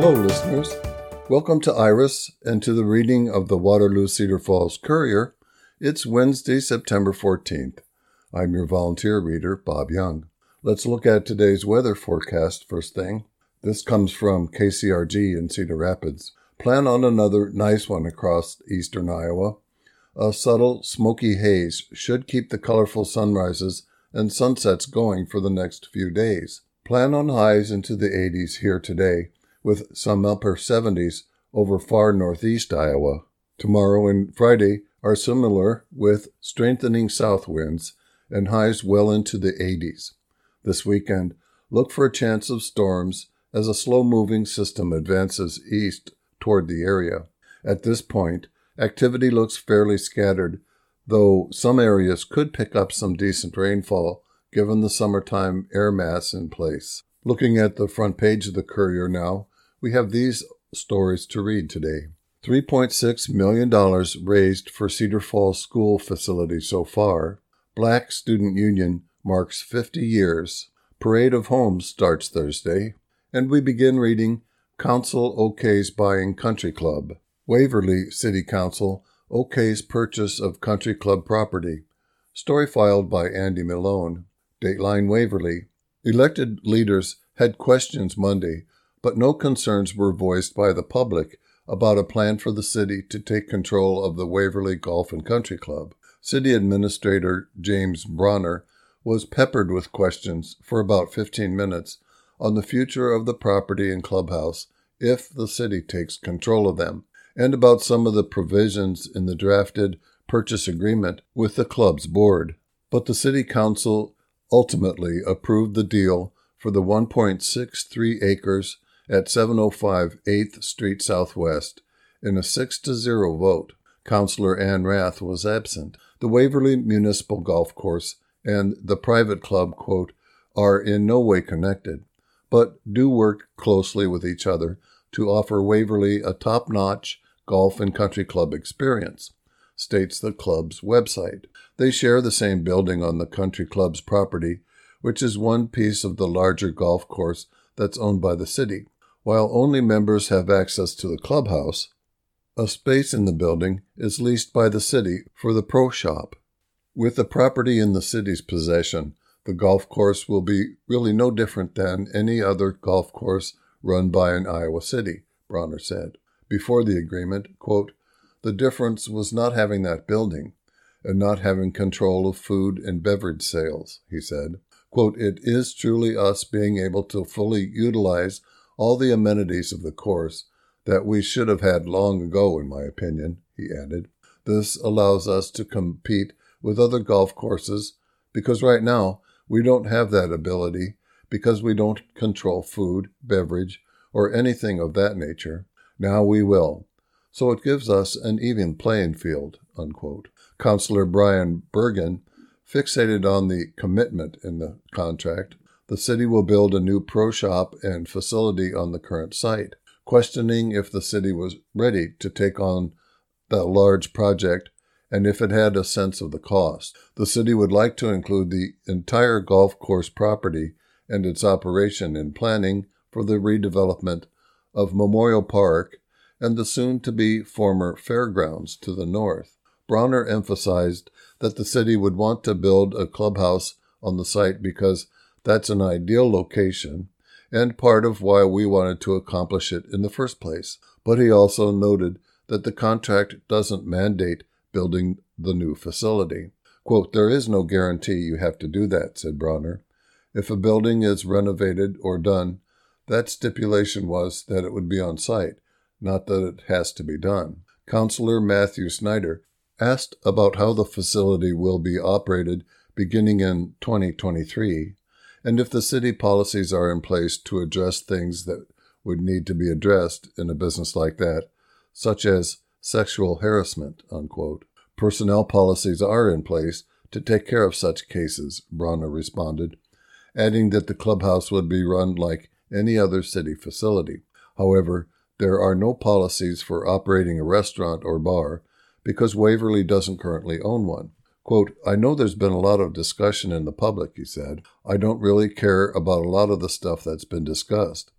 Hello, listeners. Welcome to Iris and to the reading of the Waterloo Cedar Falls Courier. It's Wednesday, September 14th. I'm your volunteer reader, Bob Young. Let's look at today's weather forecast first thing. This comes from KCRG in Cedar Rapids. Plan on another nice one across eastern Iowa. A subtle, smoky haze should keep the colorful sunrises and sunsets going for the next few days. Plan on highs into the 80s here today, with some upper 70s over far northeast Iowa. Tomorrow and Friday are similar, with strengthening south winds and highs well into the 80s. This weekend, look for a chance of storms as a slow-moving system advances east toward the area. At this point, activity looks fairly scattered, though some areas could pick up some decent rainfall given the summertime air mass in place. Looking at the front page of the Courier now, we have these stories to read today. $3.6 million raised for Cedar Falls School facility so far. Black Student Union marks 50 years. Parade of Homes starts Thursday. And we begin reading Council OKs Buying Country Club. Waverly City Council OKs Purchase of Country Club Property. Story filed by Andy Malone. Dateline Waverly. Elected leaders had questions Monday, but no concerns were voiced by the public about a plan for the city to take control of the Waverly Golf and Country Club. City Administrator James Bronner was peppered with questions for about 15 minutes on the future of the property and clubhouse if the city takes control of them, and about some of the provisions in the drafted purchase agreement with the club's board. But the city council ultimately approved the deal for the 1.63 acres at 705 8th Street Southwest in a 6-0 vote. Councilor Ann Rath was absent. The Waverly Municipal Golf Course and the private club, quote, are in no way connected, but do work closely with each other to offer Waverly a top-notch golf and country club experience, states the club's website. They share the same building on the country club's property, which is one piece of the larger golf course that's owned by the city. While only members have access to the clubhouse, a space in the building is leased by the city for the pro shop. With the property in the city's possession, the golf course will be really no different than any other golf course run by an Iowa city, Bronner said. Before the agreement, quote, the difference was not having that building and not having control of food and beverage sales, he said. Quote, it is truly us being able to fully utilize all the amenities of the course that we should have had long ago, in my opinion, he added. This allows us to compete with other golf courses because right now we don't have that ability because we don't control food, beverage, or anything of that nature. Now we will. So it gives us an even playing field, unquote. Councilor Brian Bergen fixated on the commitment in the contract. The city will build a new pro shop and facility on the current site, questioning if the city was ready to take on that large project and if it had a sense of the cost. The city would like to include the entire golf course property and its operation in planning for the redevelopment of Memorial Park and the soon-to-be former fairgrounds to the north. Bronner emphasized that the city would want to build a clubhouse on the site because that's an ideal location and part of why we wanted to accomplish it in the first place. But he also noted that the contract doesn't mandate building the new facility. Quote, there is no guarantee you have to do that, said Bronner. If a building is renovated or done, that stipulation was that it would be on site, not that it has to be done. Councilor Matthew Snyder asked about how the facility will be operated beginning in 2023, and if the city policies are in place to address things that would need to be addressed in a business like that, such as sexual harassment, unquote. Personnel policies are in place to take care of such cases, Bronner responded, adding that the clubhouse would be run like any other city facility. However, there are no policies for operating a restaurant or bar because Waverly doesn't currently own one. Quote, I know there's been a lot of discussion in the public, he said. I don't really care about a lot of the stuff that's been discussed.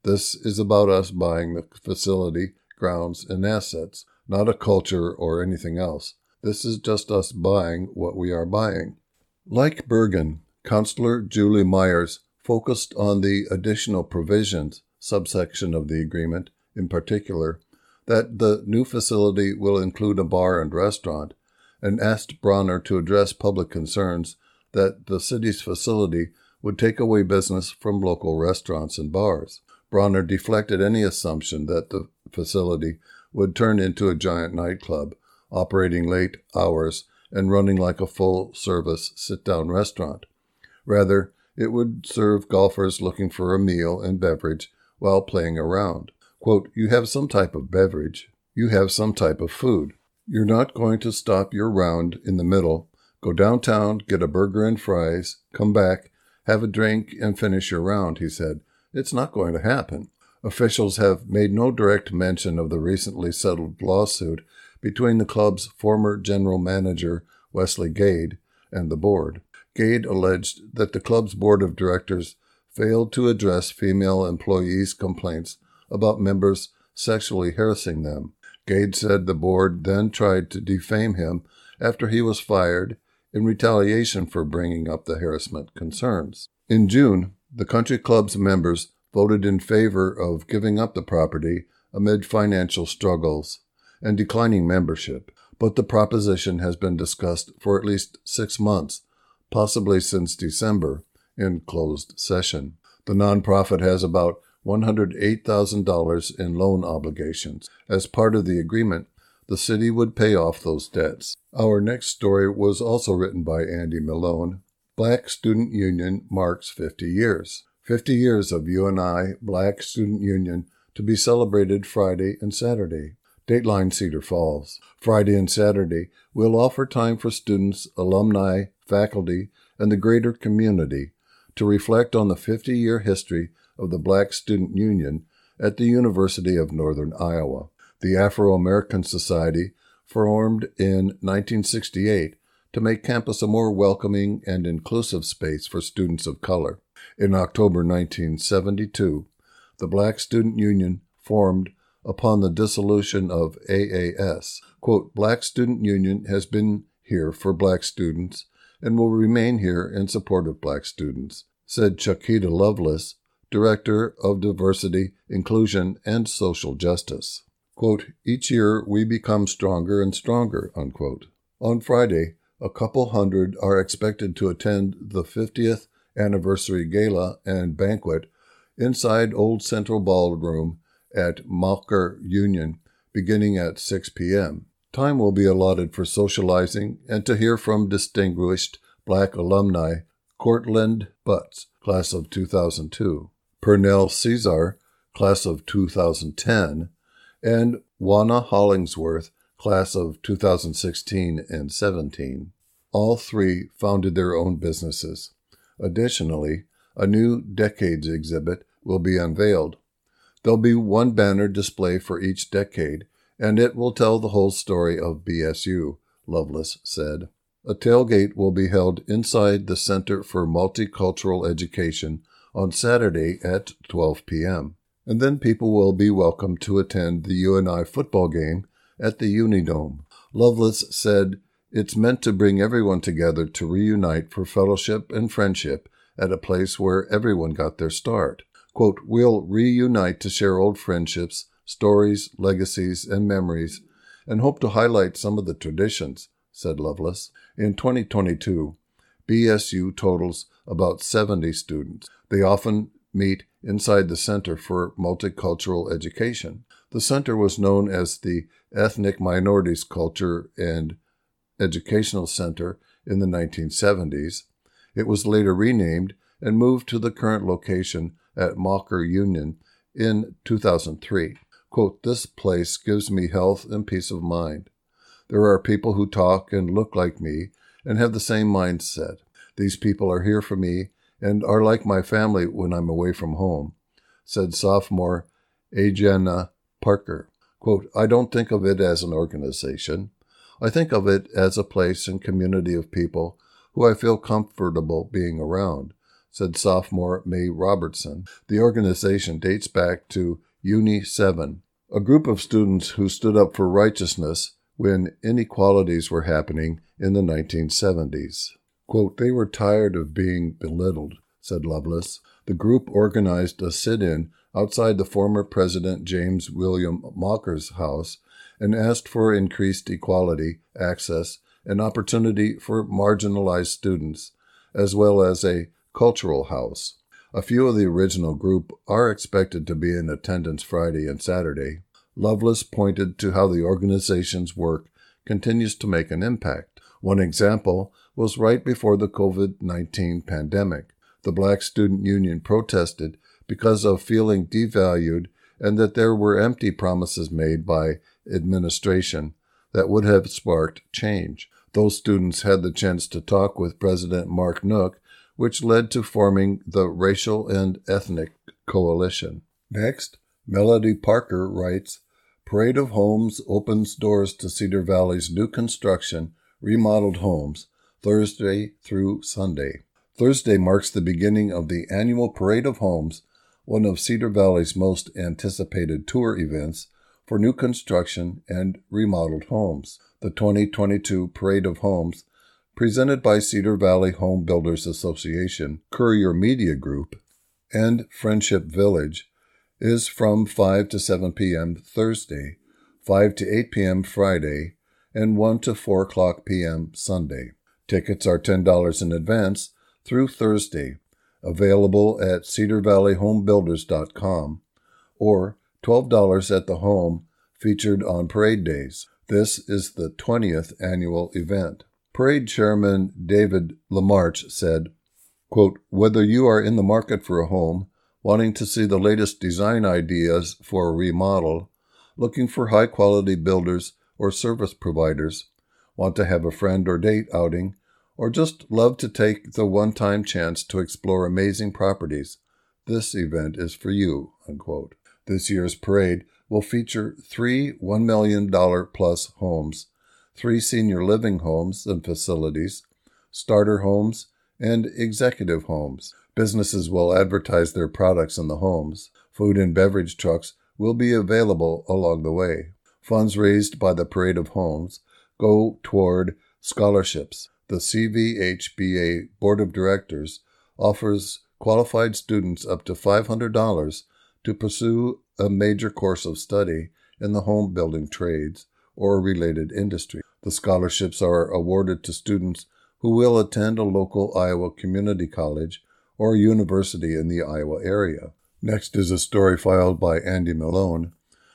This is about us buying the facility, grounds, and assets, not a culture or anything else. This is just us buying what we are buying. Like Bergen, Counselor Julie Myers focused on the additional provisions subsection of the agreement, in particular, that the new facility will include a bar and restaurant, and asked Bronner to address public concerns that the city's facility would take away business from local restaurants and bars. Bronner deflected any assumption that the facility would turn into a giant nightclub, operating late hours and running like a full-service sit-down restaurant. Rather, it would serve golfers looking for a meal and beverage while playing around. Quote, "You have some type of beverage. You have some type of food. You're not going to stop your round in the middle, go downtown, get a burger and fries, come back, have a drink, and finish your round," he said. "It's not going to happen." Officials have made no direct mention of the recently settled lawsuit between the club's former general manager, Wesley Gade, and the board. Gade alleged that the club's board of directors failed to address female employees' complaints about members sexually harassing them. Gade said the board then tried to defame him after he was fired in retaliation for bringing up the harassment concerns. In June, the country club's members voted in favor of giving up the property amid financial struggles and declining membership, but the proposition has been discussed for at least 6 months, possibly since December, in closed session. The nonprofit has about $108,000 in loan obligations. As part of the agreement, the city would pay off those debts. Our next story was also written by Andy Malone. Black Student Union marks 50 years. 50 years of UNI Black Student Union to be celebrated Friday and Saturday. Dateline Cedar Falls. Friday and Saturday, we'll offer time for students, alumni, faculty, and the greater community to reflect on the 50-year history of the Black Student Union at the University of Northern Iowa. The Afro-American Society, formed in 1968 to make campus a more welcoming and inclusive space for students of color. In October 1972, the Black Student Union formed upon the dissolution of AAS. Quote, "Black Student Union has been here for Black students and will remain here in support of Black students," said Chiquita Loveless, Director of Diversity, Inclusion, and Social Justice. Quote, "Each year we become stronger and stronger," unquote. On Friday, a couple hundred are expected to attend the 50th anniversary gala and banquet inside Old Central Ballroom at Malker Union, beginning at 6 p.m. Time will be allotted for socializing and to hear from distinguished Black alumni Cortland Butts, class of 2002, Pernell Cesar, class of 2010, and Juana Hollingsworth, class of 2016 and 17. All three founded their own businesses. Additionally, a new Decades exhibit will be unveiled. There'll be one banner display for each decade, and it will tell the whole story of BSU, Loveless said. A tailgate will be held inside the Center for Multicultural Education on Saturday at 12 p.m. And then people will be welcome to attend the UNI football game at the Unidome. Loveless said, "It's meant to bring everyone together to reunite for fellowship and friendship at a place where everyone got their start. Quote, "We'll reunite to share old friendships, stories, legacies, and memories, and hope to highlight some of the traditions," said Loveless. In 2022, BSU totals about 70 students. They often meet inside the Center for Multicultural Education. The center was known as the Ethnic Minorities Culture and Educational Center in the 1970s. It was later renamed and moved to the current location at Malker Union in 2003. Quote, "This place gives me health and peace of mind. There are people who talk and look like me and have the same mindset. These people are here for me and are like my family when I'm away from home," said sophomore Ajana Parker. Quote, "I don't think of it as an organization. I think of it as a place and community of people who I feel comfortable being around," said sophomore Mae Robertson. The organization dates back to Uni 7, a group of students who stood up for righteousness when inequalities were happening in the 1970s. Quote, "They were tired of being belittled," said Loveless. The group organized a sit-in outside the former President James William Mocker's house and asked for increased equality, access, and opportunity for marginalized students, as well as a cultural house. A few of the original group are expected to be in attendance Friday and Saturday. Loveless pointed to how the organization's work continues to make an impact. One example was right before the COVID-19 pandemic. The Black Student Union protested because of feeling devalued and that there were empty promises made by administration that would have sparked change. Those students had the chance to talk with President Mark Nook, which led to forming the Racial and Ethnic Coalition. Next, Melody Parker writes, "Parade of Homes opens doors to Cedar Valley's new construction, remodeled homes, Thursday through Sunday." Thursday marks the beginning of the annual Parade of Homes, one of Cedar Valley's most anticipated tour events for new construction and remodeled homes. The 2022 Parade of Homes, presented by Cedar Valley Home Builders Association, Courier Media Group, and Friendship Village, is from 5 to 7 p.m. Thursday, 5 to 8 p.m. Friday, and 1 to 4 o'clock p.m. Sunday. Tickets are $10 in advance through Thursday, available at cedarvalleyhomebuilders.com, or $12 at the home featured on parade days. This is the 20th annual event. Parade Chairman David Lamarche said, quote, "Whether you are in the market for a home, wanting to see the latest design ideas for a remodel, looking for high-quality builders or service providers, want to have a friend or date outing, or just love to take the one-time chance to explore amazing properties, this event is for you," unquote. This year's parade will feature 3 $1 million plus homes, 3 senior living homes and facilities, starter homes, and executive homes. Businesses will advertise their products in the homes. Food and beverage trucks will be available along the way. Funds raised by the Parade of Homes go toward scholarships. The CVHBA Board of Directors offers qualified students up to $500 to pursue a major course of study in the home building trades or related industry. The scholarships are awarded to students who will attend a local Iowa community college or university in the Iowa area. Next is a story filed by Andy Malone.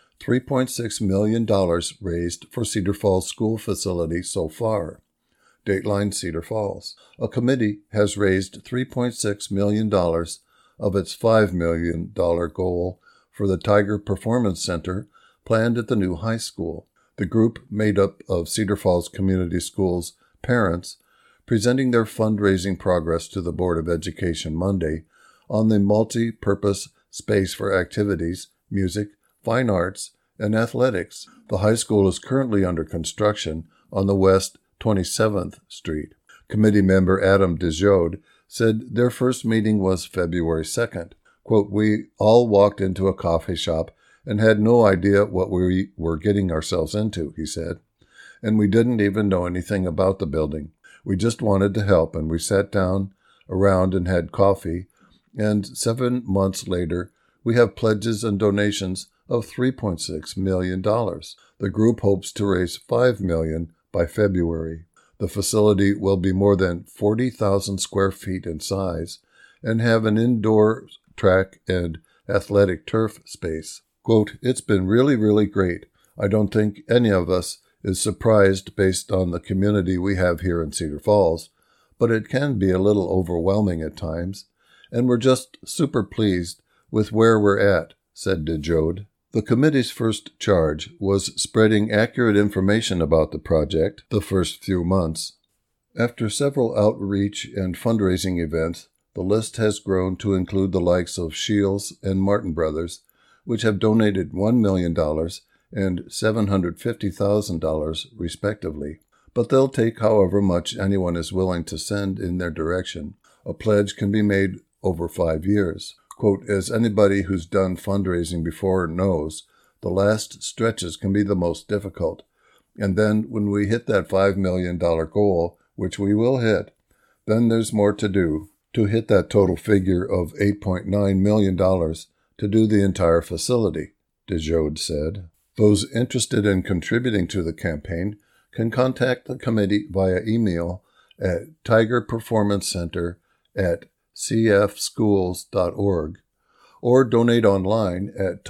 $3.6 million raised for Cedar Falls school facility so far. Dateline Cedar Falls. A committee has raised $3.6 million of its $5 million goal for the Tiger Performance Center planned at the new high school. The group, made up of Cedar Falls Community Schools parents, presenting their fundraising progress to the Board of Education Monday on the multi-purpose space for activities, music, fine arts, and athletics. The high school is currently under construction on the West 27th Street. Committee member Adam DeJode said their first meeting was February 2nd. Quote, "We all walked into a coffee shop and had no idea what we were getting ourselves into," he said. "And we didn't even know anything about the building. We just wanted to help, and we sat down around and had coffee, and 7 months later, we have pledges and donations of $3.6 million. The group hopes to raise $5 million by February. The facility will be more than 40,000 square feet in size and have an indoor track and athletic turf space. Quote, "It's been really, really great. I don't think any of us is surprised based on the community we have here in Cedar Falls, but it can be a little overwhelming at times, and we're just super pleased with where we're at," said DeJode. The committee's first charge was spreading accurate information about the project the first few months. After several outreach and fundraising events, the list has grown to include the likes of Shields and Martin Brothers, which have donated $1 million and $750,000 respectively. But they'll take however much anyone is willing to send in their direction. A pledge can be made over 5 years. Quote, as anybody who's done fundraising before knows, the last stretches can be the most difficult. And then when we hit that $5 million goal, which we will hit, then there's more to do to hit that total figure of $8.9 million to do the entire facility, DeJode said. Those interested in contributing to the campaign can contact the committee via email at tigerperformanceCenter@cfschools.org or donate online at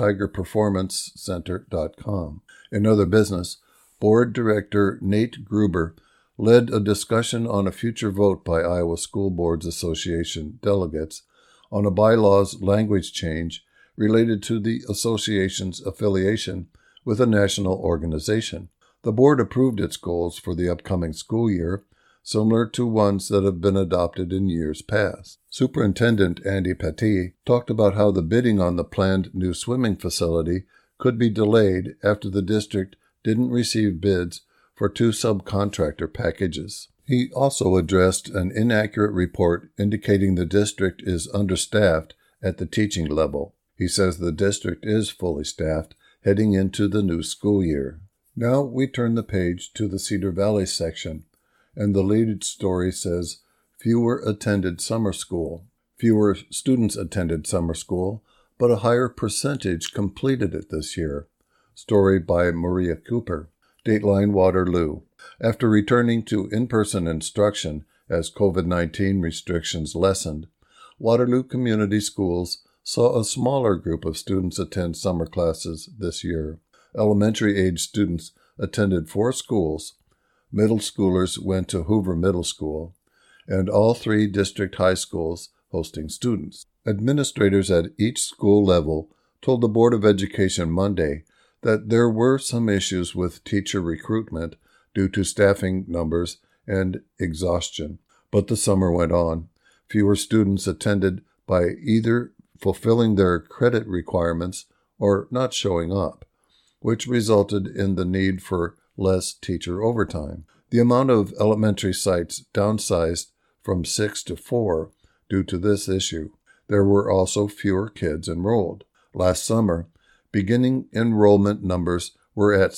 tigerperformancecenter.com. In other business, Board Director Nate Gruber led a discussion on a future vote by Iowa School Boards Association delegates on a bylaws language change related to the association's affiliation with a national organization. The board approved its goals for the upcoming school year, similar to ones that have been adopted in years past. Superintendent Andy Pattee talked about how the bidding on the planned new swimming facility could be delayed after the district didn't receive bids for 2 subcontractor packages. He also addressed an inaccurate report indicating the district is understaffed at the teaching level. He says the district is fully staffed heading into the new school year. Now we turn the page to the Cedar Valley section, and the lead story says, fewer attended summer school. Fewer students attended summer school, but a higher percentage completed it this year. Story by Maria Cooper. Dateline Waterloo. After returning to in-person instruction as COVID-19 restrictions lessened, Waterloo Community Schools saw a smaller group of students attend summer classes this year. Elementary-age students attended 4 schools. Middle schoolers went to Hoover Middle School, and all 3 district high schools hosting students. Administrators at each school level told the Board of Education Monday that there were some issues with teacher recruitment due to staffing numbers and exhaustion. But the summer went on. Fewer students attended by either fulfilling their credit requirements or not showing up, which resulted in the need for less teacher overtime. The amount of elementary sites downsized from 6 to 4 due to this issue. There were also fewer kids enrolled. Last summer, beginning enrollment numbers were at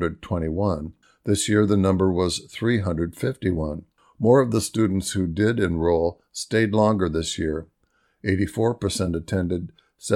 721. This year the number was 351. More of the students who did enroll stayed longer this year. 84% attended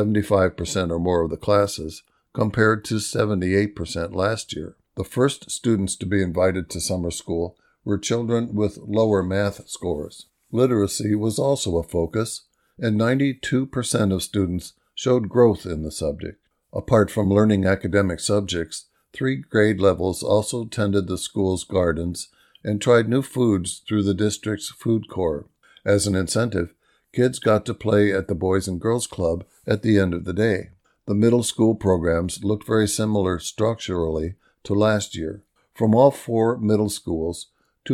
75% or more of the classes, compared to 78% last year. The first students to be invited to summer school were children with lower math scores. Literacy was also a focus, and 92% of students showed growth in the subject. Apart from learning academic subjects, 3 grade levels also tended the school's gardens and tried new foods through the district's food corps. As an incentive, kids got to play at the Boys and Girls Club at the end of the day. The middle school programs looked very similar structurally to last year. From all 4 middle schools,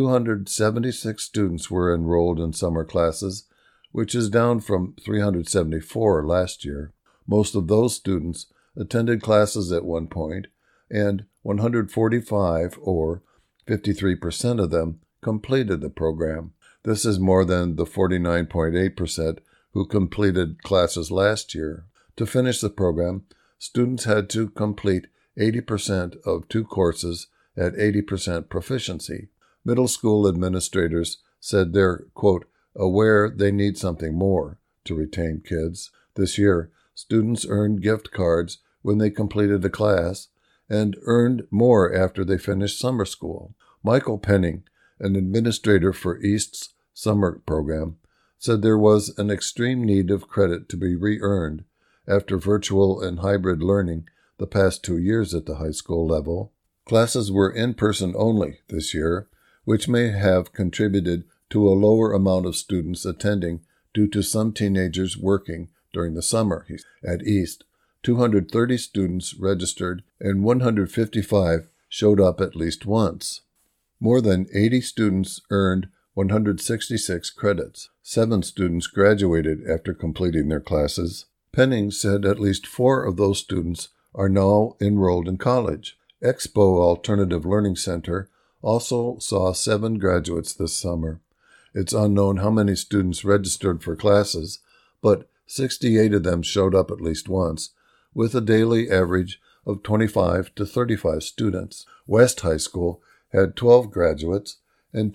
276 students were enrolled in summer classes, which is down from 374 last year. Most of those students attended classes at one point, and 145, or 53% of them, completed the program. This is more than the 49.8% who completed classes last year. To finish the program, students had to complete 80% of 2 courses at 80% proficiency. Middle school administrators said they're, quote, aware they need something more to retain kids. This year, students earned gift cards when they completed a class and earned more after they finished summer school. Michael Penning, an administrator for East's summer program, said there was an extreme need of credit to be re-earned after virtual and hybrid learning the past 2 years at the high school level. Classes were in-person only this year, which may have contributed to a lower amount of students attending due to some teenagers working during the summer. At East, 230 students registered and 155 showed up at least once. More than 80 students earned 166 credits. 7 students graduated after completing their classes. Penning said at least 4 of those students are now enrolled in college. Expo Alternative Learning Center also saw 7 graduates this summer. It's unknown how many students registered for classes, but 68 of them showed up at least once, with a daily average of 25 to 35 students. West High School had 12 graduates, and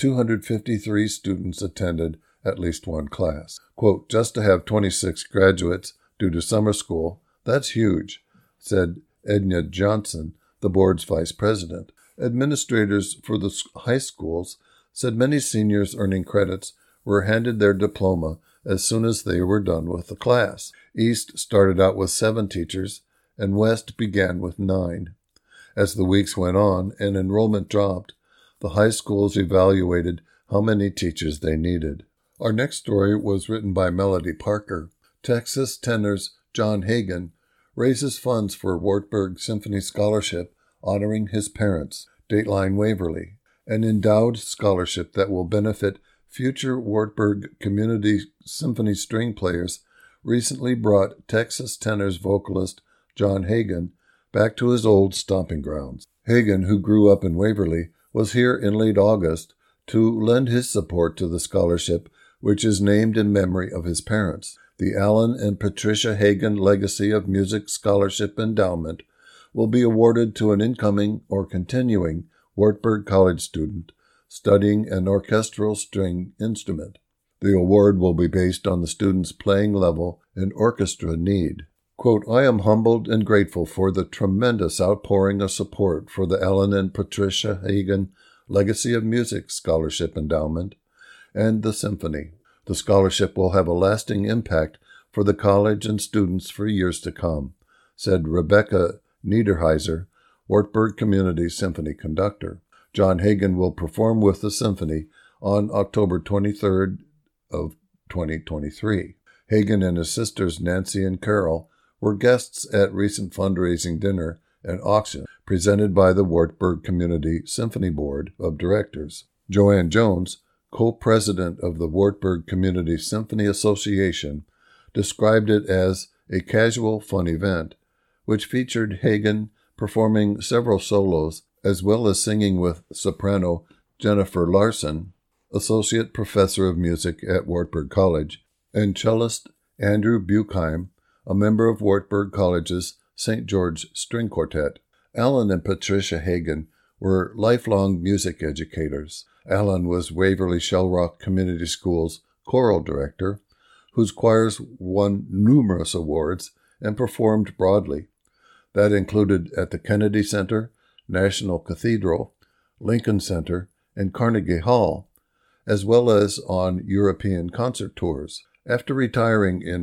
253 students attended at least one class. Quote, just to have 26 graduates due to summer school, that's huge, said Edna Johnson, the board's vice president. Administrators for the high schools said many seniors earning credits were handed their diploma as soon as they were done with the class. East started out with 7 teachers, and West began with 9. As the weeks went on and enrollment dropped, the high schools evaluated how many teachers they needed. Our next story was written by Melody Parker. Texas tenor's John Hagen raises funds for Wartburg Symphony Scholarship honoring his parents, Dateline Waverly, an endowed scholarship that will benefit future Wartburg Community Symphony string players recently brought Texas tenor's vocalist John Hagen back to his old stomping grounds. Hagen, who grew up in Waverly, was here in late August to lend his support to the scholarship, which is named in memory of his parents. The Alan and Patricia Hagen Legacy of Music Scholarship Endowment will be awarded to an incoming or continuing Wartburg College student studying an orchestral string instrument. The award will be based on the student's playing level and orchestra need. Quote, I am humbled and grateful for the tremendous outpouring of support for the Alan and Patricia Hagen Legacy of Music Scholarship Endowment and the Symphony. The scholarship will have a lasting impact for the college and students for years to come, said Rebecca Niederheiser, Wartburg Community Symphony conductor. John Hagen will perform with the symphony on October 23rd of 2023. Hagen and his sisters Nancy and Carol were guests at recent fundraising dinner and auction presented by the Wartburg Community Symphony Board of Directors. Joanne Jones, co-president of the Wartburg Community Symphony Association, described it as a casual, fun event, which featured Hagen performing several solos as well as singing with soprano Jennifer Larson, associate professor of music at Wartburg College, and cellist Andrew Buchheim, a member of Wartburg College's St. George String Quartet. Alan and Patricia Hagen were lifelong music educators. Alan was Waverly Shell Rock Community School's choral director, whose choirs won numerous awards and performed broadly. That included at the Kennedy Center, National Cathedral, Lincoln Center, and Carnegie Hall, as well as on European concert tours. After retiring in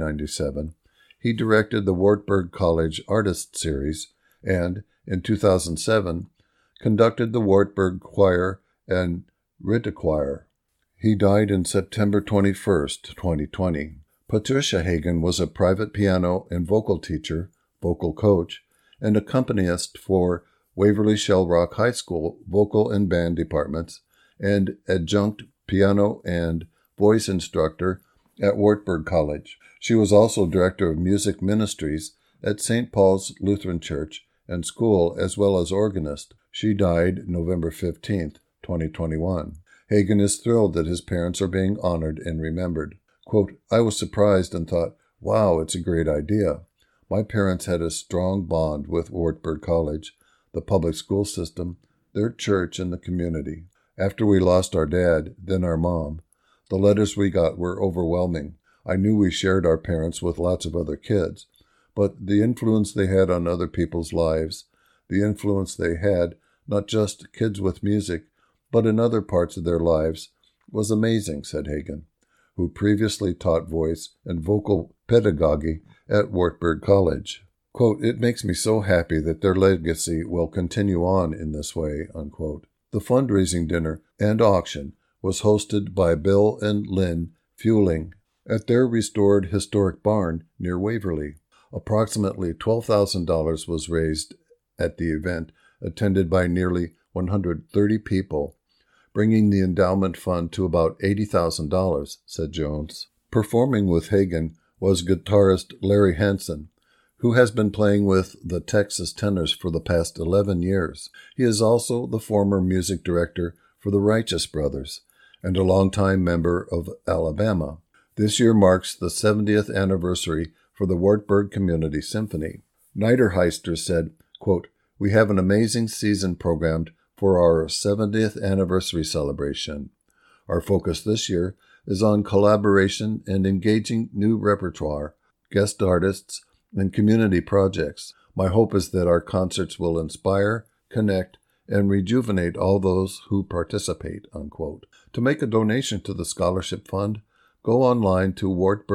1997, he directed the Wartburg College Artist Series and, in 2007, conducted the Wartburg Choir and Ritter Choir. He died in September 21, 2020. Patricia Hagen was a private piano and vocal teacher, vocal coach, and accompanist for Waverly Shell Rock High School vocal and band departments, and adjunct piano and voice instructor at Wartburg College. She was also director of music ministries at St. Paul's Lutheran Church and School, as well as organist. She died November 15, 2021. Hagen is thrilled that his parents are being honored and remembered. Quote, I was surprised and thought, wow, it's a great idea. My parents had a strong bond with Wartburg College, the public school system, their church, and the community. After we lost our dad, then our mom, the letters we got were overwhelming. I knew we shared our parents with lots of other kids, but the influence they had on other people's lives, the influence they had, not just kids with music, but in other parts of their lives, was amazing, said Hagen, who previously taught voice and vocal pedagogy at Wartburg College. Quote, it makes me so happy that their legacy will continue on in this way, unquote. The fundraising dinner and auction was hosted by Bill and Lynn Fueling at their restored historic barn near Waverly. Approximately $12,000 was raised at the event, attended by nearly 130 people, bringing the endowment fund to about $80,000, said Jones. Performing with Hagen was guitarist Larry Hansen, who has been playing with the Texas Tenors for the past 11 years. He is also the former music director for the Righteous Brothers and a longtime member of Alabama. This year marks the 70th anniversary for the Wartburg Community Symphony. Niederheister said, quote, "We have an amazing season programmed for our 70th anniversary celebration. Our focus this year is on collaboration and engaging new repertoire, guest artists, and community projects. My hope is that our concerts will inspire, connect, and rejuvenate all those who participate," unquote. To make a donation to the Scholarship Fund, go online to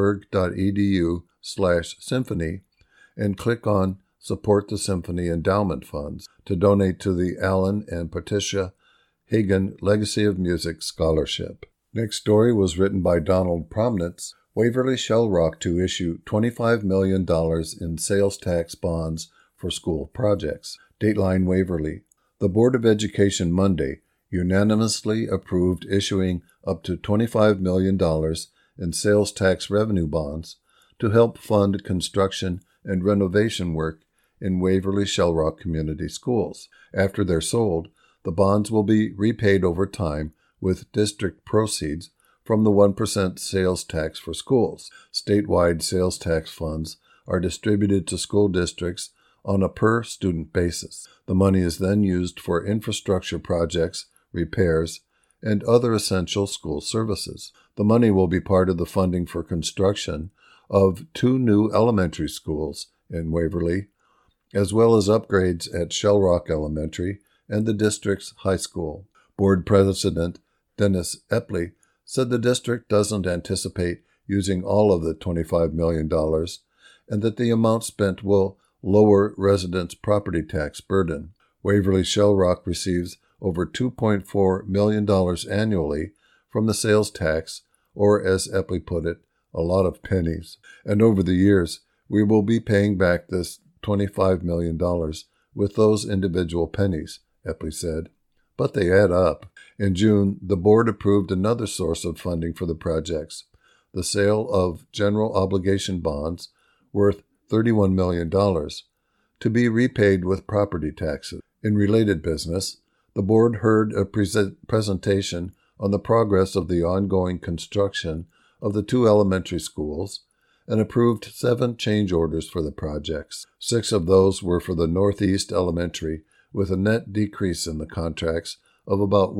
wartburg.edu/symphony and click on Support the Symphony Endowment Funds to donate to the Alan and Patricia Hagen Legacy of Music Scholarship. Next story was written by Donald Promnitz. Waverly Shell Rock to issue $25 million in sales tax bonds for school projects. Dateline Waverly. The Board of Education Monday unanimously approved issuing up to $25 million in sales tax revenue bonds to help fund construction and renovation work in Waverly Shell Rock Community Schools. After they're sold, the bonds will be repaid over time with district proceeds from the 1% sales tax for schools. Statewide sales tax funds are distributed to school districts on a per-student basis. The money is then used for infrastructure projects, repairs, and other essential school services. The money will be part of the funding for construction of 2 new elementary schools in Waverly, as well as upgrades at Shell Rock Elementary and the district's high school. Board President Dennis Epley said the district doesn't anticipate using all of the $25 million and that the amount spent will lower residents' property tax burden. Waverly Shell Rock receives over $2.4 million annually from the sales tax, or as Epley put it, a lot of pennies. And over the years, we will be paying back this $25 million with those individual pennies, Epley said. But they add up. In June, the board approved another source of funding for the projects, the sale of general obligation bonds worth $31 million, to be repaid with property taxes. In related business, the board heard a presentation on the progress of the ongoing construction of the 2 elementary schools and approved 7 change orders for the projects. 6 of those were for the Northeast Elementary, with a net decrease in the contracts of about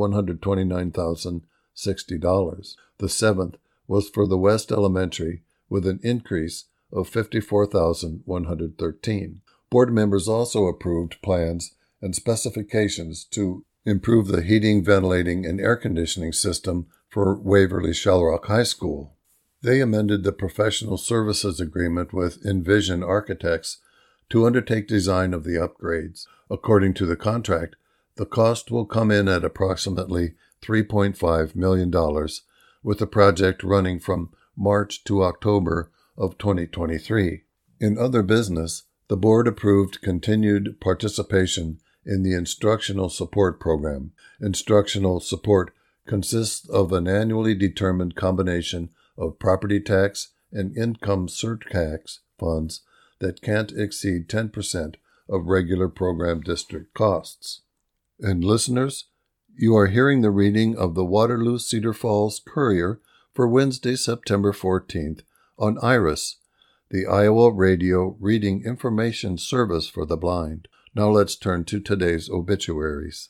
$129,060. The 7th was for the West Elementary, with an increase of $54,113. Board members also approved plans and specifications to improve the heating, ventilating, and air conditioning system for Waverly Shell Rock High School. They amended the professional services agreement with Envision Architects to undertake design of the upgrades. According to the contract, the cost will come in at approximately $3.5 million, with the project running from March to October of 2023. In other business, the board approved continued participation in the Instructional Support Program. Instructional support consists of an annually determined combination of property tax and income surtax funds that can't exceed 10% of regular program district costs. And listeners, you are hearing the reading of the Waterloo Cedar Falls Courier for Wednesday, September 14th on IRIS, the Iowa Radio Reading Information Service for the Blind. Now let's turn to today's obituaries.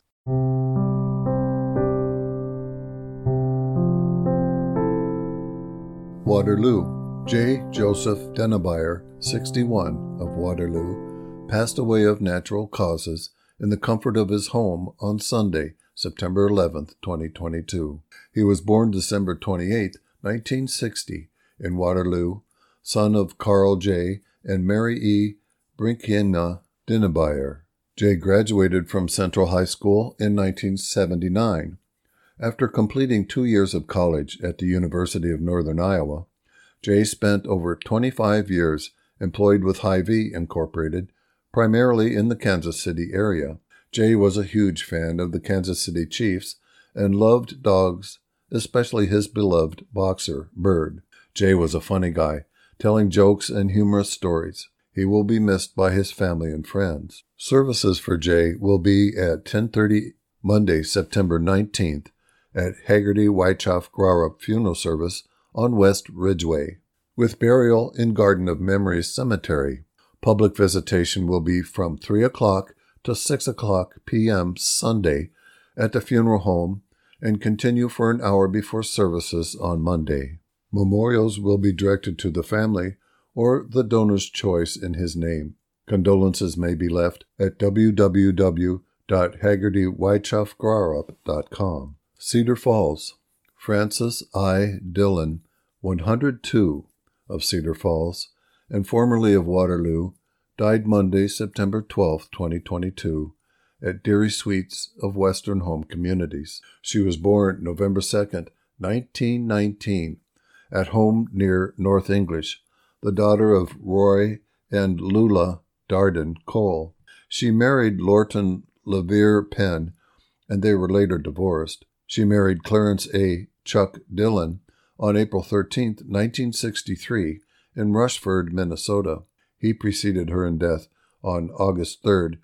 Waterloo. J. Joseph Denebeyer, 61, of Waterloo, passed away of natural causes in the comfort of his home on Sunday, September 11, 2022. He was born December 28, 1960, in Waterloo, son of Carl J. and Mary E. Brinkema Denebeyer. J. graduated from Central High School in 1979. After completing 2 years of college at the University of Northern Iowa, J. spent over 25 years employed with Hy-Vee Incorporated, primarily in the Kansas City area. J. was a huge fan of the Kansas City Chiefs and loved dogs, especially his beloved boxer, Bird. J. was a funny guy, telling jokes and humorous stories. He will be missed by his family and friends. Services for J. will be at 10:30 Monday, September 19th, at Haggerty Wychoff Graurup Funeral Service on West Ridgeway, with burial in Garden of Memories Cemetery. Public visitation will be from 3 o'clock to 6 o'clock p.m. Sunday at the funeral home and continue for an hour before services on Monday. Memorials will be directed to the family or the donor's choice in his name. Condolences may be left at www.haggertywhitechofgrarup.com. Cedar Falls. Francis I. Dillon, 102, of Cedar Falls, and formerly of Waterloo, died Monday, September 12, 2022, at Deary Suites of Western Home Communities. She was born November 2, 1919, at home near North English, the daughter of Roy and Lula Darden Cole. She married Lorton LeVere Penn, and they were later divorced. She married Clarence A. Chuck Dillon on April 13, 1963, in Rushford, Minnesota. He preceded her in death on August 3,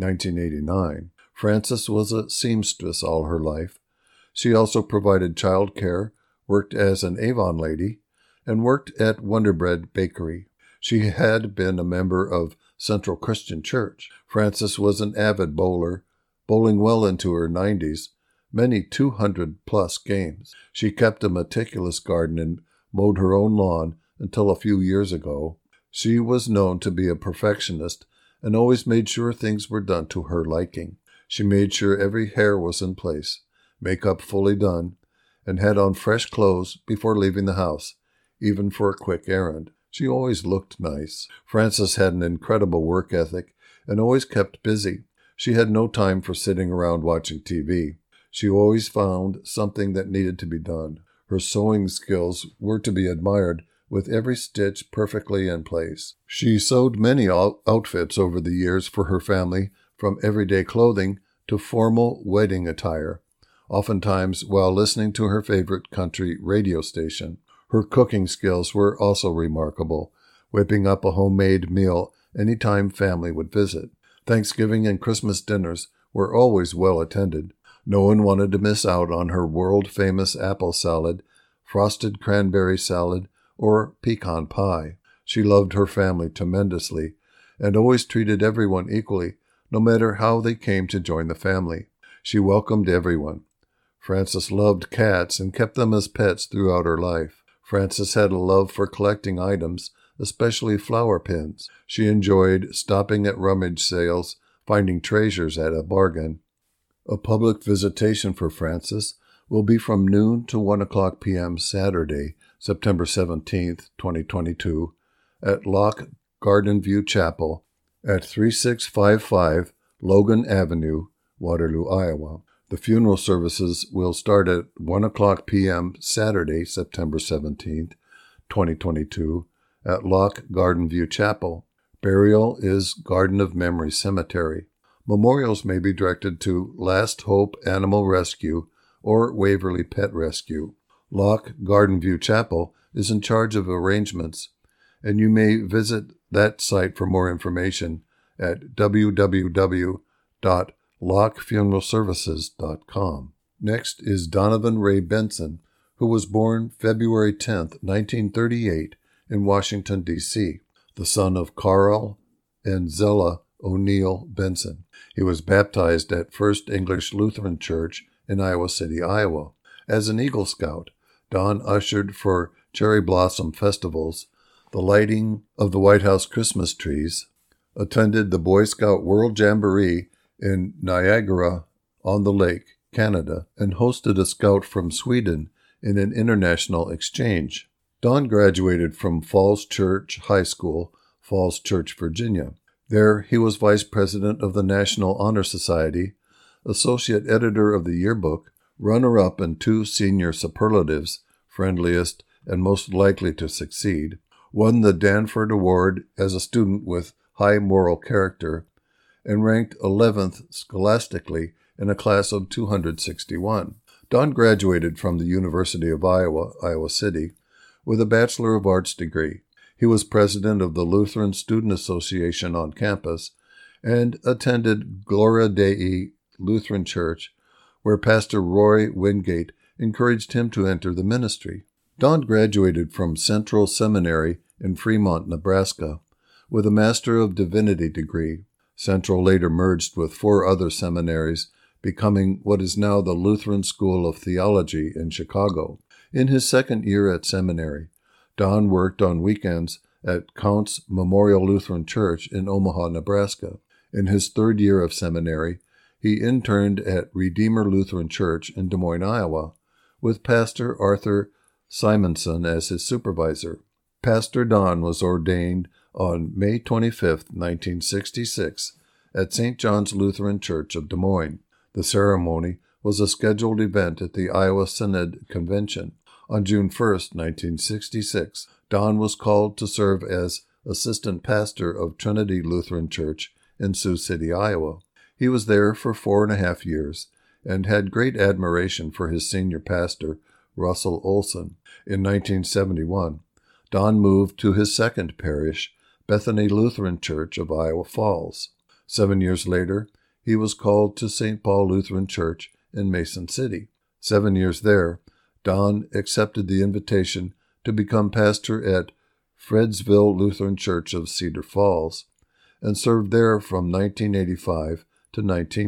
1989. Frances was a seamstress all her life. She also provided child care, worked as an Avon lady, and worked at Wonder Bread Bakery. She had been a member of Central Christian Church. Frances was an avid bowler, bowling well into her 90s, many 200-plus games. She kept a meticulous garden and mowed her own lawn until a few years ago. She was known to be a perfectionist and always made sure things were done to her liking. She made sure every hair was in place, makeup fully done, and had on fresh clothes before leaving the house, even for a quick errand. She always looked nice. Frances had an incredible work ethic and always kept busy. She had no time for sitting around watching TV. She always found something that needed to be done. Her sewing skills were to be admired, with every stitch perfectly in place. She sewed many outfits over the years for her family, from everyday clothing to formal wedding attire, oftentimes while listening to her favorite country radio station. Her cooking skills were also remarkable, whipping up a homemade meal any time family would visit. Thanksgiving and Christmas dinners were always well attended. No one wanted to miss out on her world-famous apple salad, frosted cranberry salad, or pecan pie. She loved her family tremendously and always treated everyone equally, no matter how they came to join the family. She welcomed everyone. Frances loved cats and kept them as pets throughout her life. Frances had a love for collecting items, especially flower pins. She enjoyed stopping at rummage sales, finding treasures at a bargain. A public visitation for Frances will be from noon to 1 o'clock p.m. Saturday, September 17, 2022, at Loch Garden View Chapel at 3655 Logan Avenue, Waterloo, Iowa. The funeral services will start at 1 o'clock p.m. Saturday, September 17, 2022, at Loch Garden View Chapel. Burial is Garden of Memory Cemetery. Memorials may be directed to Last Hope Animal Rescue or Waverly Pet Rescue. Loch Garden View Chapel is in charge of arrangements, and you may visit that site for more information at www.lochfuneralservices.com. Next is Donovan Ray Benson, who was born February 10, 1938, in Washington, D.C., the son of Carl and Zella O'Neill Benson. He was baptized at First English Lutheran Church in Iowa City, Iowa. As an Eagle Scout, Don ushered for cherry blossom festivals, the lighting of the White House Christmas trees, attended the Boy Scout World Jamboree in Niagara-on-the-Lake, Canada, and hosted a scout from Sweden in an international exchange. Don graduated from Falls Church High School, Falls Church, Virginia. There, he was vice president of the National Honor Society, associate editor of the yearbook, runner-up in 2 senior superlatives, friendliest and most likely to succeed, won the Danford Award as a student with high moral character, and ranked 11th scholastically in a class of 261. Don graduated from the University of Iowa, Iowa City, with a Bachelor of Arts degree. He was president of the Lutheran Student Association on campus and attended Gloria Dei Lutheran Church, where Pastor Roy Wingate encouraged him to enter the ministry. Don graduated from Central Seminary in Fremont, Nebraska, with a Master of Divinity degree. Central later merged with 4 other seminaries, becoming what is now the Lutheran School of Theology in Chicago. In his second year at seminary, Don worked on weekends at Counts Memorial Lutheran Church in Omaha, Nebraska. In his third year of seminary, he interned at Redeemer Lutheran Church in Des Moines, Iowa, with Pastor Arthur Simonson as his supervisor. Pastor Don was ordained on May 25, 1966, at St. John's Lutheran Church of Des Moines. The ceremony was a scheduled event at the Iowa Synod Convention. On June 1, 1966, Don was called to serve as assistant pastor of Trinity Lutheran Church in Sioux City, Iowa. He was there for 4.5 years and had great admiration for his senior pastor, Russell Olson. In 1971, Don moved to his second parish, Bethany Lutheran Church of Iowa Falls. 7 years later, he was called to St. Paul Lutheran Church in Mason City. 7 years there, Don accepted the invitation to become pastor at Fredsville Lutheran Church of Cedar Falls and served there from 1985 to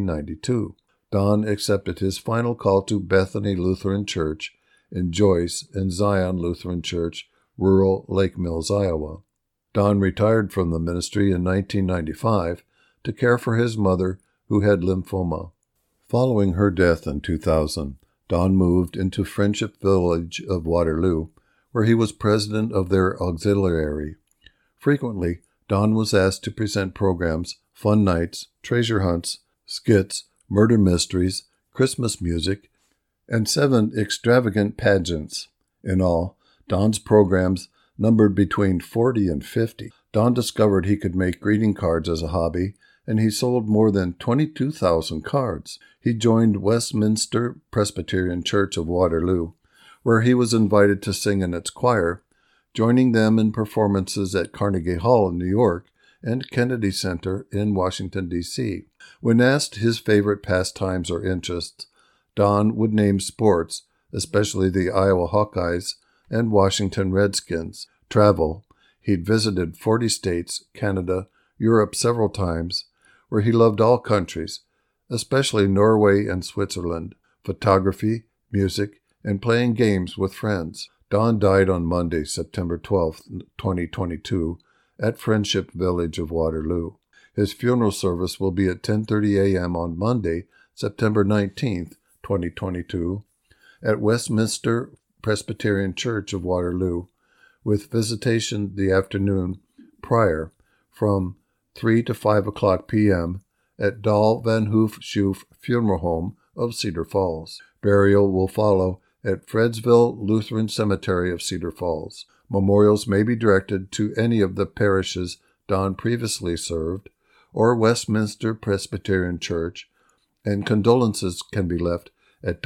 1992. Don accepted his final call to Bethany Lutheran Church in Joyce and Zion Lutheran Church, rural Lake Mills, Iowa. Don retired from the ministry in 1995 to care for his mother, who had lymphoma. Following her death in 2000, Don moved into Friendship Village of Waterloo, where he was president of their auxiliary. Frequently, Don was asked to present programs, fun nights, treasure hunts, skits, murder mysteries, Christmas music, and 7 extravagant pageants. In all, Don's programs numbered between 40 and 50. Don discovered he could make greeting cards as a hobby, and he sold more than 22,000 cards. He joined Westminster Presbyterian Church of Waterloo, where he was invited to sing in its choir, joining them in performances at Carnegie Hall in New York and Kennedy Center in Washington, D.C. When asked his favorite pastimes or interests, Don would name sports, especially the Iowa Hawkeyes and Washington Redskins. Travel. He'd visited 40 states, Canada, Europe several times, where he loved all countries, especially Norway and Switzerland. Photography, music, and playing games with friends. Don died on Monday, September 12, 2022, at Friendship Village of Waterloo. His funeral service will be at 10:30 a.m. on Monday, September 19, 2022, at Westminster Presbyterian Church of Waterloo, with visitation the afternoon prior from 3 to 5 o'clock p.m. at Dahl Van Hoof Schoof Funeral Home of Cedar Falls. Burial will follow at Fredsville Lutheran Cemetery of Cedar Falls. Memorials may be directed to any of the parishes Don previously served or Westminster Presbyterian Church, and condolences can be left at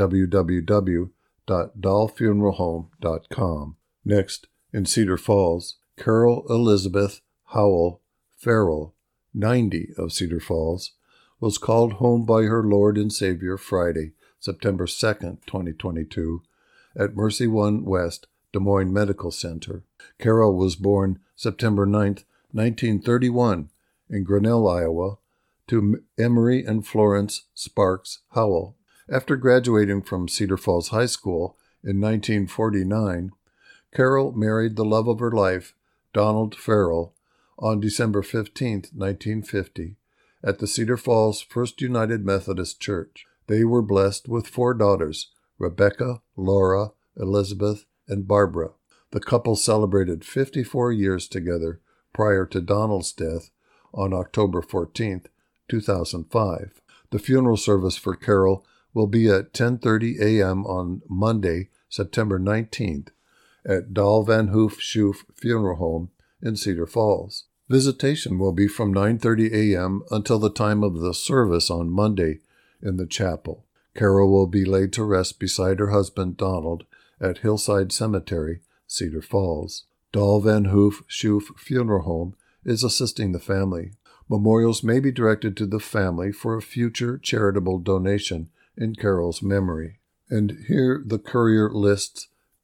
www.dahlfuneralhome.com. Next, in Cedar Falls, Carol Elizabeth Howell Farrell, 90, of Cedar Falls, was called home by her Lord and Savior Friday, September 2, 2022, at Mercy One West Des Moines Medical Center. Carol was born September 9, 1931, in Grinnell, Iowa, to Emery and Florence Sparks Howell. After graduating from Cedar Falls High School in 1949, Carol married the love of her life, Donald Farrell, on December 15, 1950, at the Cedar Falls First United Methodist Church. They were blessed with 4 daughters, Rebecca, Laura, Elizabeth, and Barbara. The couple celebrated 54 years together prior to Donald's death on October 14, 2005. The funeral service for Carol will be at 10:30 a.m. on Monday, September 19th, at Dahl Van Hoof Schoof Funeral Home in Cedar Falls. Visitation will be from 9:30 a.m. until the time of the service on Monday in the chapel. Carol will be laid to rest beside her husband Donald at Hillside Cemetery, Cedar Falls. Dahl Van Hoof Schoof Funeral Home is assisting the family. Memorials may be directed to the family for a future charitable donation in Carol's memory. And here the Courier lists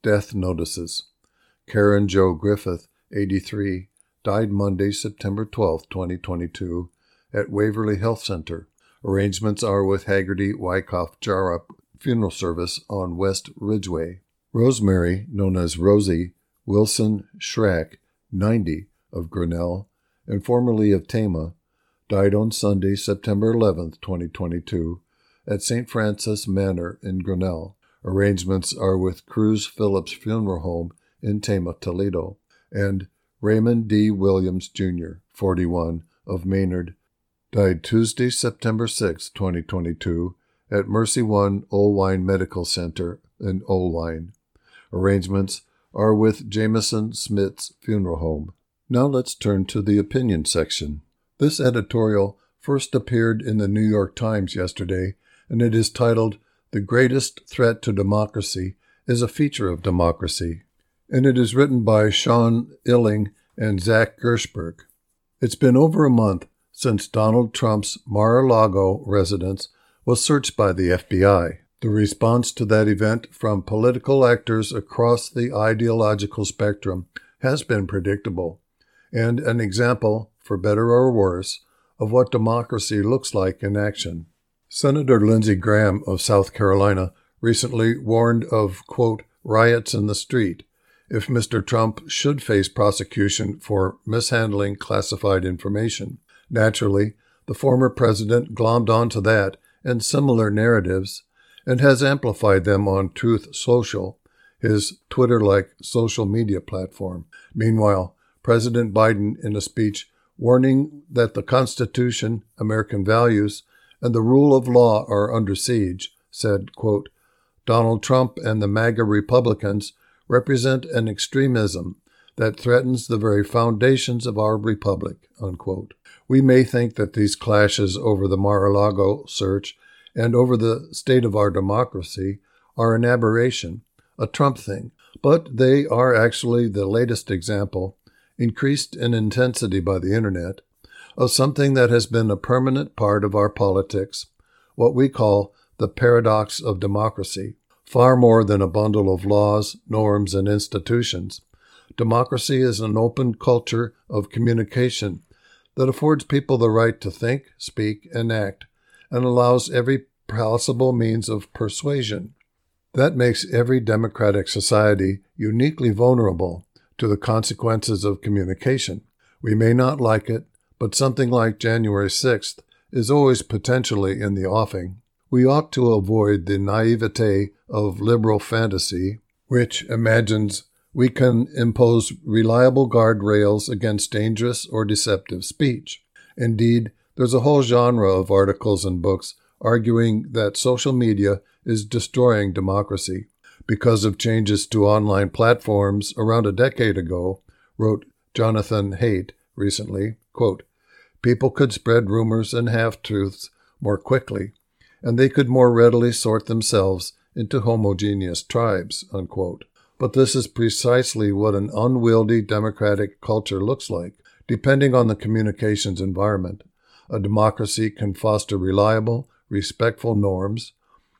death notices. Karen Jo Griffith, 83, died Monday, September 12, 2022, at Waverly Health Center. Arrangements are with Haggerty Wyckoff Jarup Funeral Service on West Ridgeway. Rosemary, known as Rosie Wilson Schrack, 90, of Grinnell, and formerly of Tama, died on Sunday, September 11, 2022, at St. Francis Manor in Grinnell. Arrangements are with Cruz Phillips Funeral Home in Tama, Toledo, and Raymond D. Williams, Jr., 41, of Maynard, died Tuesday, September 6, 2022, at Mercy One Olwine Medical Center in Olwine. Arrangements are with Jameson Smith's Funeral Home. Now let's turn to the opinion section. This editorial first appeared in the New York Times yesterday, and it is titled, "The Greatest Threat to Democracy is a Feature of Democracy," and it is written by Sean Illing and Zach Gershberg. It's been over a month since Donald Trump's Mar-a-Lago residence was searched by the FBI. The response to that event from political actors across the ideological spectrum has been predictable, and an example, for better or worse, of what democracy looks like in action. Senator Lindsey Graham of South Carolina recently warned of, quote, riots in the street if Mr. Trump should face prosecution for mishandling classified information. Naturally, the former president glommed onto that and similar narratives and has amplified them on Truth Social, his Twitter-like social media platform. Meanwhile, President Biden, in a speech warning that the Constitution, American values, and the rule of law are under siege, said, quote, Donald Trump and the MAGA Republicans represent an extremism that threatens the very foundations of our republic, unquote. We may think that these clashes over the Mar-a-Lago search and over the state of our democracy are an aberration, a Trump thing, but they are actually the latest example, increased in intensity by the internet, of something that has been a permanent part of our politics, what we call the paradox of democracy. Far more than a bundle of laws, norms, and institutions, democracy is an open culture of communication that affords people the right to think, speak, and act, and allows every possible means of persuasion. That makes every democratic society uniquely vulnerable to the consequences of communication. We may not like it, but something like January 6th is always potentially in the offing. We ought to avoid the naivete of liberal fantasy, which imagines we can impose reliable guardrails against dangerous or deceptive speech. Indeed, there's a whole genre of articles and books arguing that social media is destroying democracy. Because of changes to online platforms around a decade ago, wrote Jonathan Haidt recently, quote, people could spread rumors and half-truths more quickly, and they could more readily sort themselves into homogeneous tribes, unquote. But this is precisely what an unwieldy democratic culture looks like. Depending on the communications environment, a democracy can foster reliable, respectful norms,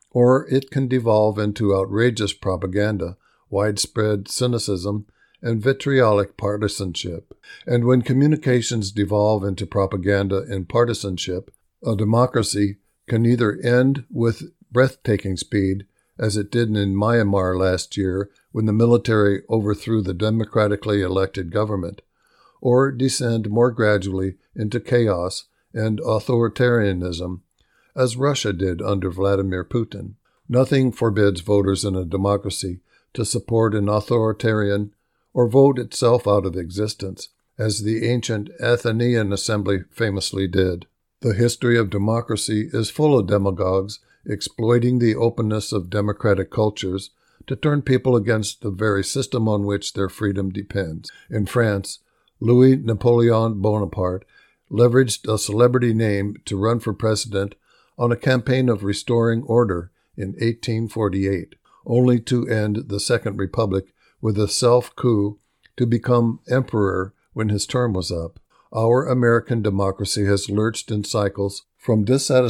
or it can devolve into outrageous propaganda, widespread cynicism, and vitriolic partisanship. And when communications devolve into propaganda and partisanship, a democracy can either end with breathtaking speed, as it did in Myanmar last year when the military overthrew the democratically elected government, or descend more gradually into chaos and authoritarianism, as Russia did under Vladimir Putin. Nothing forbids voters in a democracy to support an authoritarian or vote itself out of existence, as the ancient Athenian assembly famously did. The history of democracy is full of demagogues exploiting the openness of democratic cultures to turn people against the very system on which their freedom depends. In France, Louis Napoleon Bonaparte leveraged a celebrity name to run for president on a campaign of restoring order in 1848, only to end the Second Republic with a self-coup to become emperor when his term was up. Our American democracy has lurched in cycles from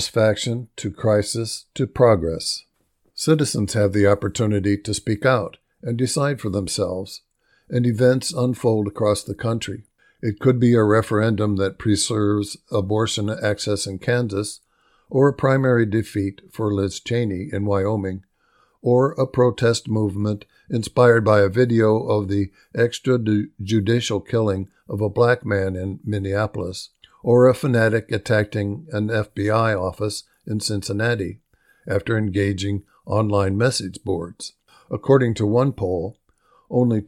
dissatisfaction to crisis to progress. Citizens have the opportunity to speak out and decide for themselves, and events unfold across the country. It could be a referendum that preserves abortion access in Kansas, or a primary defeat for Liz Cheney in Wyoming, or a protest movement inspired by a video of the extrajudicial killing of a black man in Minneapolis, or a fanatic attacking an FBI office in Cincinnati after engaging online message boards. According to one poll, only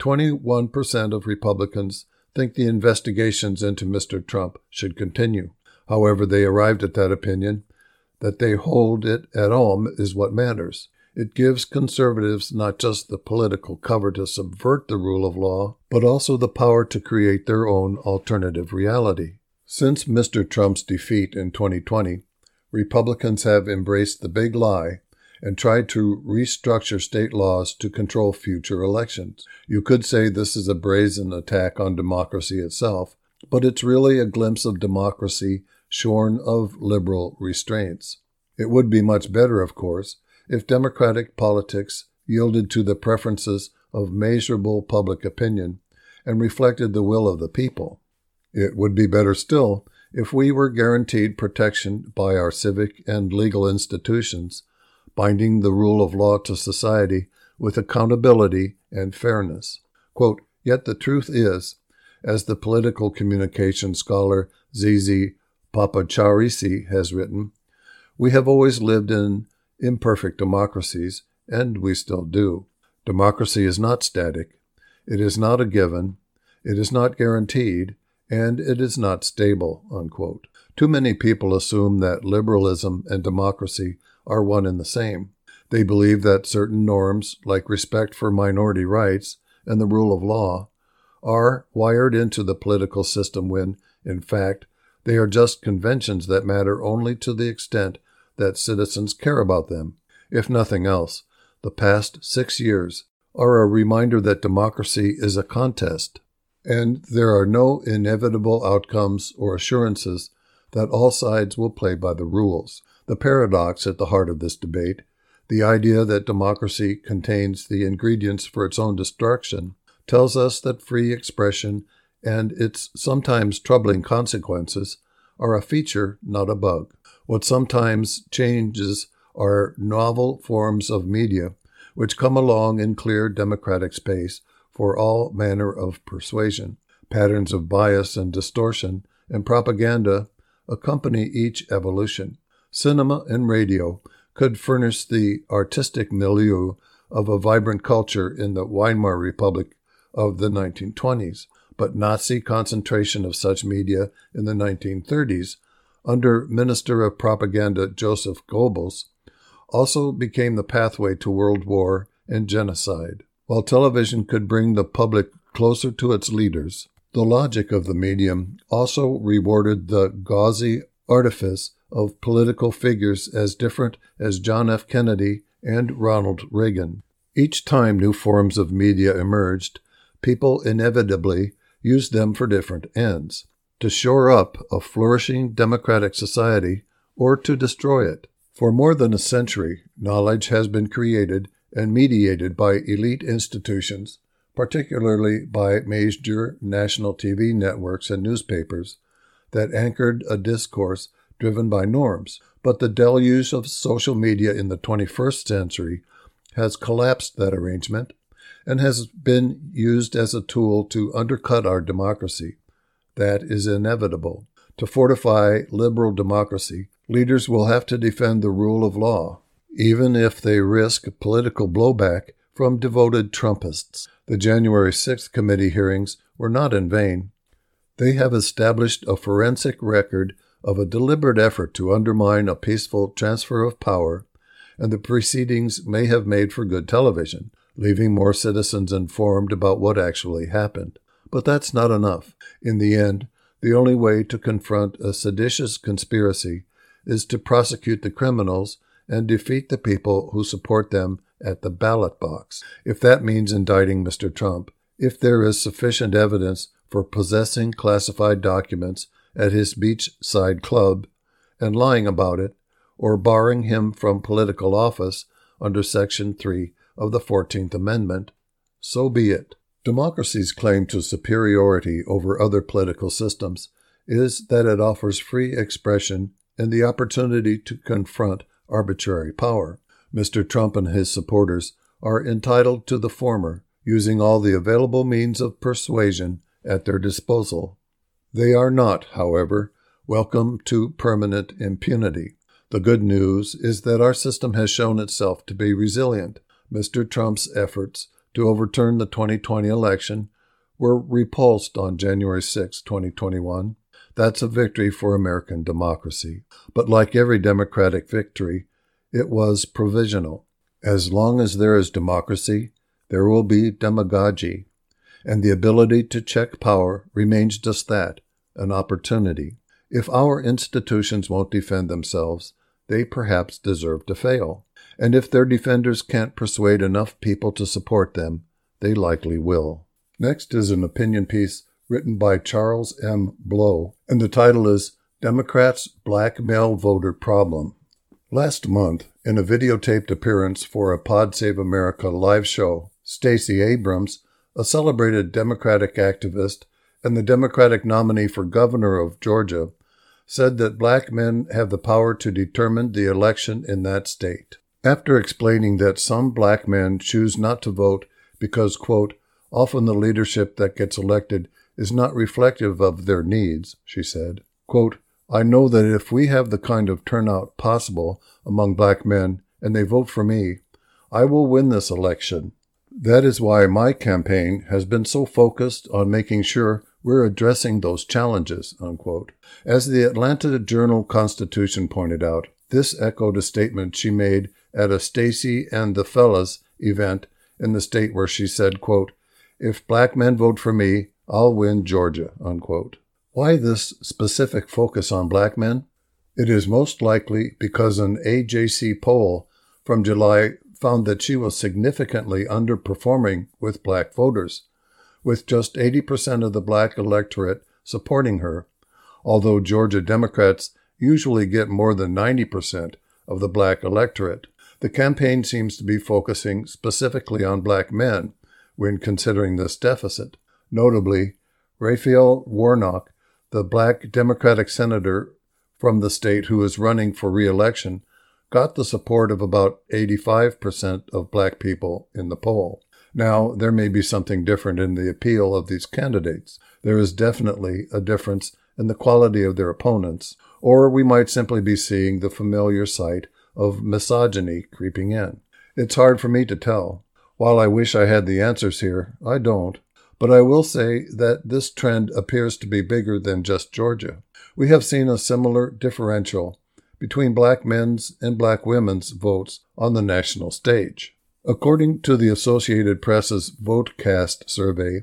21% of Republicans think the investigations into Mr. Trump should continue. However, they arrived at that opinion that they hold it at all is what matters. It gives conservatives not just the political cover to subvert the rule of law, but also the power to create their own alternative reality. Since Mr. Trump's defeat in 2020, Republicans have embraced the big lie and tried to restructure state laws to control future elections. You could say this is a brazen attack on democracy itself, but it's really a glimpse of democracy shorn of liberal restraints. It would be much better, of course, if democratic politics yielded to the preferences of measurable public opinion and reflected the will of the people. It would be better still if we were guaranteed protection by our civic and legal institutions, binding the rule of law to society with accountability and fairness. Quote, "Yet the truth is," as the political communication scholar Zizi Papacharisi has written, "we have always lived in imperfect democracies, and we still do. Democracy is not static. It is not a given. It is not guaranteed, and it is not stable." Unquote. Too many people assume that liberalism and democracy are one and the same. They believe that certain norms, like respect for minority rights and the rule of law, are wired into the political system when, in fact, they are just conventions that matter only to the extent that citizens care about them. If nothing else, the past 6 years are a reminder that democracy is a contest, and there are no inevitable outcomes or assurances that all sides will play by the rules. The paradox at the heart of this debate, the idea that democracy contains the ingredients for its own destruction, tells us that free expression and its sometimes troubling consequences are a feature, not a bug. What sometimes changes are novel forms of media which come along in clear democratic space for all manner of persuasion. Patterns of bias and distortion and propaganda accompany each evolution. Cinema and radio could furnish the artistic milieu of a vibrant culture in the Weimar Republic of the 1920s, but Nazi concentration of such media in the 1930s, under Minister of Propaganda Joseph Goebbels, also became the pathway to world war and genocide. While television could bring the public closer to its leaders, the logic of the medium also rewarded the gauzy artifice of political figures as different as John F. Kennedy and Ronald Reagan. Each time new forms of media emerged, people inevitably used them for different ends, to shore up a flourishing democratic society or to destroy it. For more than a century, knowledge has been created and mediated by elite institutions, particularly by major national TV networks and newspapers, that anchored a discourse driven by norms. But the deluge of social media in the 21st century has collapsed that arrangement and has been used as a tool to undercut our democracy. That is inevitable. To fortify liberal democracy, leaders will have to defend the rule of law, even if they risk political blowback from devoted Trumpists. The January 6th committee hearings were not in vain. They have established a forensic record of a deliberate effort to undermine a peaceful transfer of power, and the proceedings may have made for good television, leaving more citizens informed about what actually happened. But that's not enough. In the end, the only way to confront a seditious conspiracy is to prosecute the criminals and defeat the people who support them at the ballot box. If that means indicting Mr. Trump, if there is sufficient evidence for possessing classified documents at his beachside club and lying about it, or barring him from political office under Section 3 of the 14th Amendment, so be it. Democracy's claim to superiority over other political systems is that it offers free expression and the opportunity to confront arbitrary power. Mr. Trump and his supporters are entitled to the former, using all the available means of persuasion at their disposal. They are not, however, welcome to permanent impunity. The good news is that our system has shown itself to be resilient. Mr. Trump's efforts to overturn the 2020 election were repulsed on January 6, 2021. That's a victory for American democracy. But like every democratic victory, it was provisional. As long as there is democracy, there will be demagogy, and the ability to check power remains just that, an opportunity. If our institutions won't defend themselves, they perhaps deserve to fail. And if their defenders can't persuade enough people to support them, they likely will. Next is an opinion piece written by Charles M. Blow, and the title is Democrats' Black Male Voter Problem. Last month, in a videotaped appearance for a Pod Save America live show, Stacey Abrams, a celebrated Democratic activist and the Democratic nominee for governor of Georgia, said that black men have the power to determine the election in that state. After explaining that some black men choose not to vote because, quote, often the leadership that gets elected is not reflective of their needs, she said, quote, I know that if we have the kind of turnout possible among black men and they vote for me, I will win this election. That is why my campaign has been so focused on making sure we're addressing those challenges, unquote. As the Atlanta Journal-Constitution pointed out, this echoed a statement she made at a Stacey and the Fellas event in the state where she said, quote, if black men vote for me, I'll win Georgia, unquote. Why this specific focus on black men? It is most likely because an AJC poll from July found that she was significantly underperforming with black voters, with just 80% of the black electorate supporting her, although Georgia Democrats usually get more than 90% of the black electorate. The campaign seems to be focusing specifically on black men when considering this deficit. Notably, Raphael Warnock, the black Democratic senator from the state who is running for re-election, got the support of about 85% of black people in the poll. Now, there may be something different in the appeal of these candidates. There is definitely a difference in the quality of their opponents, or we might simply be seeing the familiar sight of misogyny creeping in. It's hard for me to tell. While I wish I had the answers here, I don't. But I will say that this trend appears to be bigger than just Georgia. We have seen a similar differential between black men's and black women's votes on the national stage. According to the Associated Press's VoteCast survey,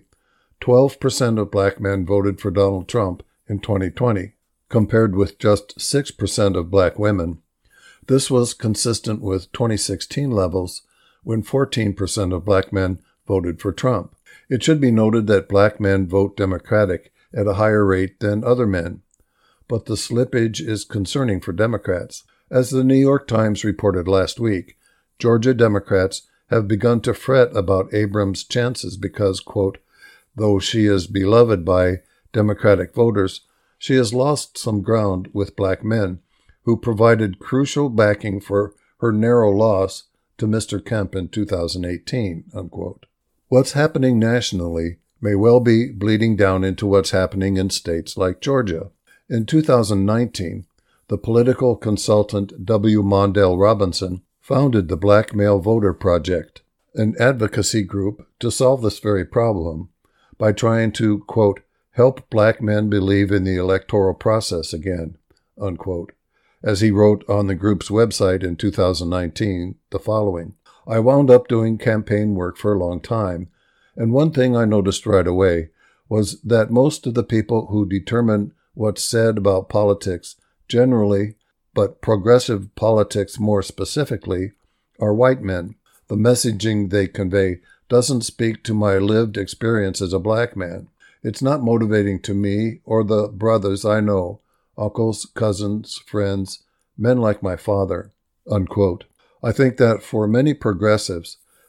12% of black men voted for Donald Trump in 2020, compared with just 6% of black women. This was consistent with 2016 levels, when 14% of black men voted for Trump. It should be noted that black men vote Democratic at a higher rate than other men, but the slippage is concerning for Democrats. As the New York Times reported last week, Georgia Democrats have begun to fret about Abrams' chances because, quote, though she is beloved by Democratic voters, she has lost some ground with black men who provided crucial backing for her narrow loss to Mr. Kemp in 2018, unquote. What's happening nationally may well be bleeding down into what's happening in states like Georgia. In 2019, the political consultant W. Mondale Robinson founded the Black Male Voter Project, an advocacy group to solve this very problem by trying to, quote, help black men believe in the electoral process again, unquote. As he wrote on the group's website in 2019, the following, I wound up doing campaign work for a long time, and one thing I noticed right away was that most of the people who determine what's said about politics generally, but progressive politics more specifically, are white men. The messaging they convey doesn't speak to my lived experience as a black man. It's not motivating to me or the brothers I know, uncles, cousins, friends, men like my father, unquote. I think that for many progressives,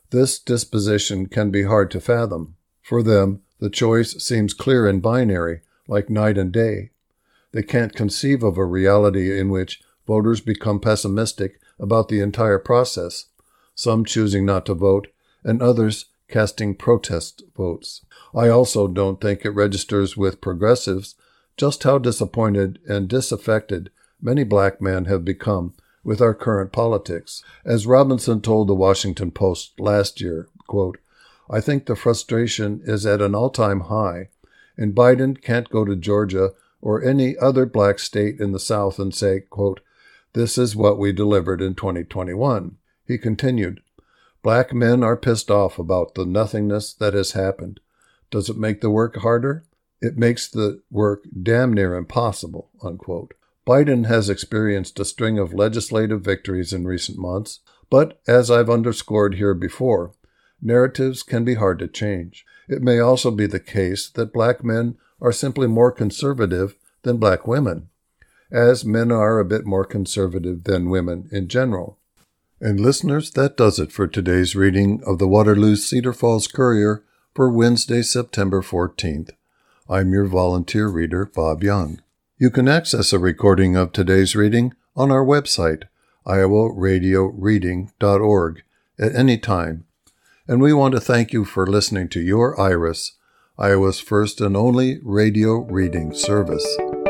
This disposition can be hard to fathom. For them, the choice seems clear and binary, like night and day. They can't conceive of a reality in which voters become pessimistic about the entire process, some choosing not to vote, and others casting protest votes. I also don't think it registers with progressives just how disappointed and disaffected many black men have become with our current politics. As Robinson told the Washington Post last year, quote, "I think the frustration is at an all-time high, and Biden can't go to Georgia or any other black state in the South and say, quote, 'This is what we delivered in 2021. He continued, "Black men are pissed off about the nothingness that has happened. Does it make the work harder? It makes the work damn near impossible," unquote. Biden has experienced a string of legislative victories in recent months, but as I've underscored here before, narratives can be hard to change. It may also be the case that black men are simply more conservative than black women, as men are a bit more conservative than women in general. And listeners, that does it for today's reading of the Waterloo Cedar Falls Courier for Wednesday, September 14th. I'm your volunteer reader, Bob Young. You can access a recording of today's reading on our website, iowaradioreading.org, at any time. And we want to thank you for listening to your IRIS, Iowa's first and only radio reading service.